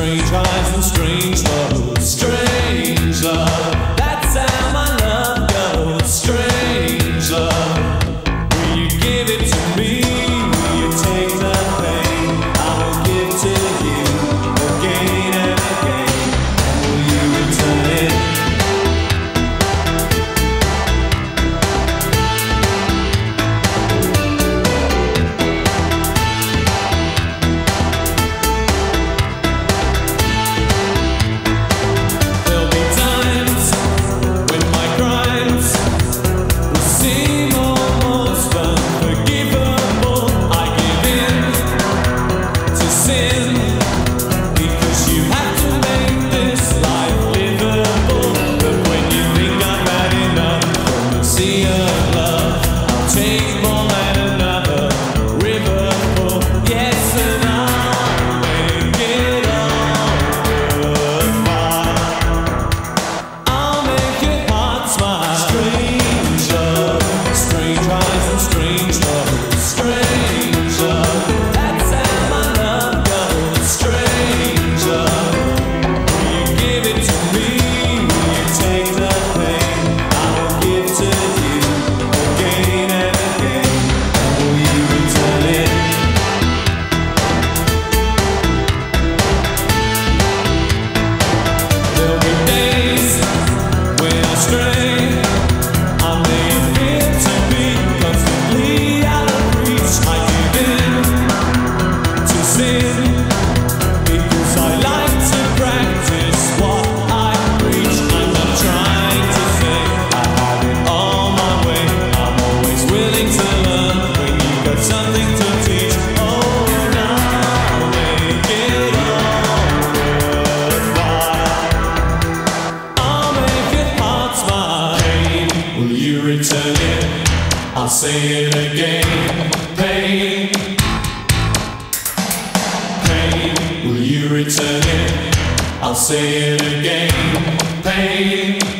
Strange eyes and strange love, strange love. That's how my love goes. Strange love. Will you give it to me? Will you take the pain? I will give to you again and again. Will you return it? Return it, I'll say it again. Pain, pain. Will you return it? I'll say it again. Pain.